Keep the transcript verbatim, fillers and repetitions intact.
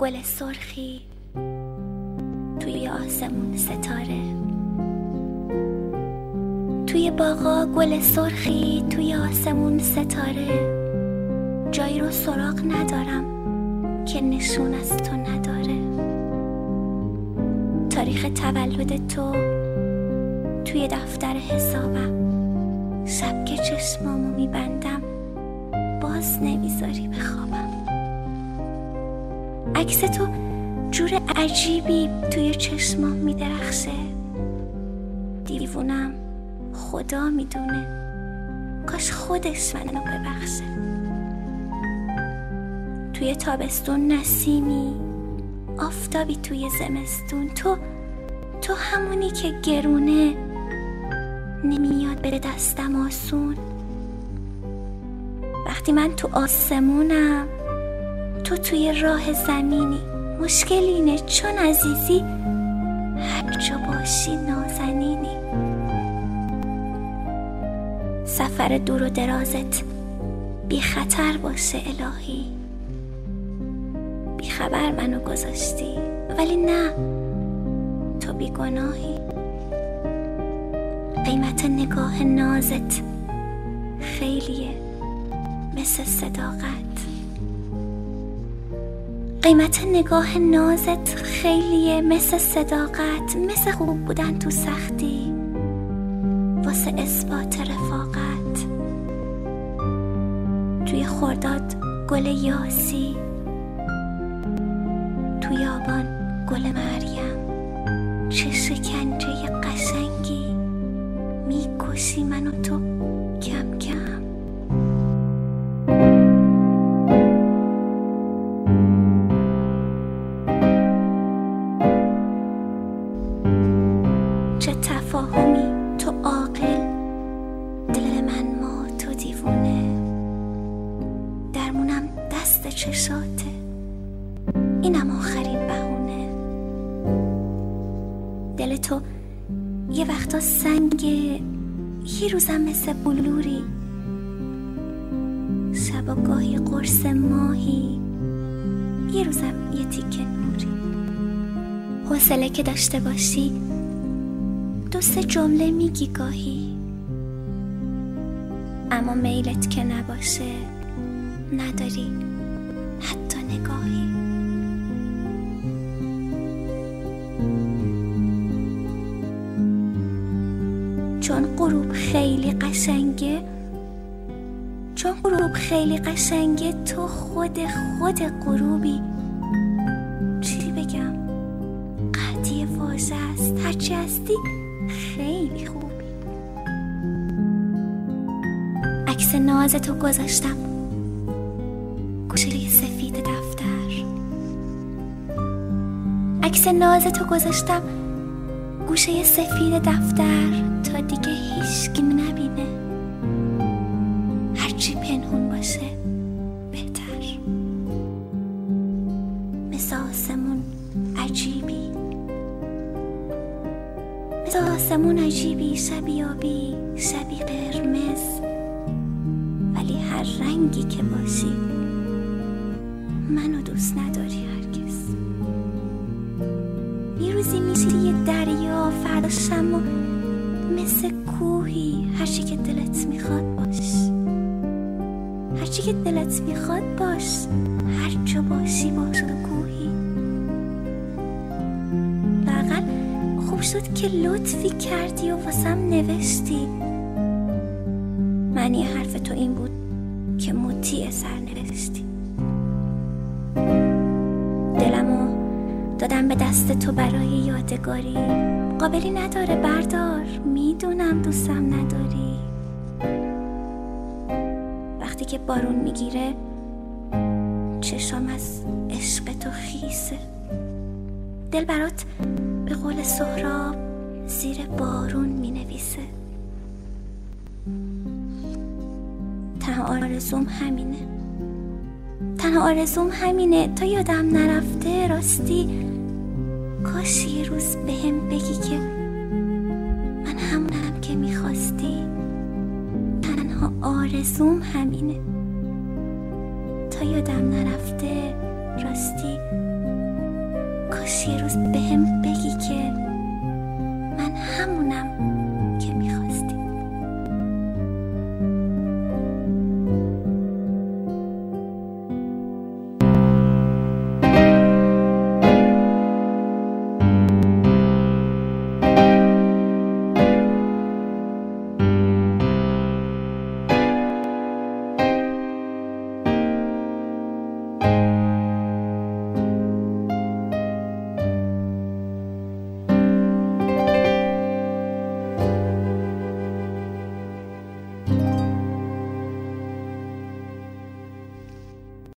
گل سرخی توی آسمون ستاره، توی باغا گل سرخی توی آسمون ستاره، جایی رو سراغ ندارم که نشون از تو نداره. تاریخ تولد تو توی دفتر حسابم، شب که چشمامو میبندم باز نمیذاری بخوابم. عکس تو جور عجیبی توی چشمام میدرخشه، دیوونم خدا میدونه، کاش خودش منو ببخشه. توی تابستون نسیمی، آفتابی توی زمستون، تو تو همونی که گرونه نمیاد بره دستم آسون. وقتی من تو آسمونم تو توی راه زمینی، مشکل اینه چون عزیزی هر جا باشی نازنینی. سفر دور و درازت بی خطر باشه الهی، بی خبر منو گذاشتی ولی نه، تو بی گناهی. قیمت نگاه نازت خیلیه مثل صداقت، قیمت نگاه نازت خیلیه مثل صداقت، مثل خوب بودن تو سختی واسه اثبات رفاقت. توی خرداد گل یاسی، توی آبان گل مریم، چه شکنجه قشنگی میکشی منو تو کم کم. چه تفاهمی تو عاقل، دل من ما تو دیوونه، درمونم دست چشاته، اینم آخرین بهونه. دل تو یه وقتا سنگه، یه روزم مثل بلوری، شب و گاهی قرص ماهی، یه روزم یه تیکه نوری. حوصله که داشته باشی دو سه جمله میگی گاهی، اما میلت که نباشه نداری حتی نگاهی. چون غروب خیلی قشنگه، چون غروب خیلی قشنگه، تو خود خود غروبی. چی بگم؟ قدی واژه است، هرچی هستی خیلی خوبی. عکس نازتو گذاشتم گوشه سفید دفتر، عکس نازتو گذاشتم گوشه سفید دفتر تا دیگه هیچکی نبینه، هرچی پنهون باشه بهتر. مثل آسمون عجیبی، مثل آسمون عجیبی، شبی آبی شبی قرمز، ولی هر رنگی که باشی منو دوست نداری هرگز. یه روزی میشی یه دریا، فردا شما مثل کوهی، هرچی که دلت میخواد باش، هرچی که دلت میخواد باش، هر جا باشی باش کوهی. لااقل خوب شد که لطفی کردی و واسم نوشتی. معنی حرف تو این بود که مطیع سر نوشتی. دلمو دادم به دست تو برای یادگاری، قابلی نداره بردار، میدونم دوستم نداری. وقتی که بارون میگیره چشام از عشق تو خیسه، دل برات به قول سهراب زیر بارون مینویسه. تنها آرزوم همینه، تنها آرزوم همینه تا یادم نرفته. راستی کاش یه روز بهم بگی که من همونم که میخواستی. تنها آرزوم همینه تا یادم نرفته. راستی کاش یه روز بهم بگی که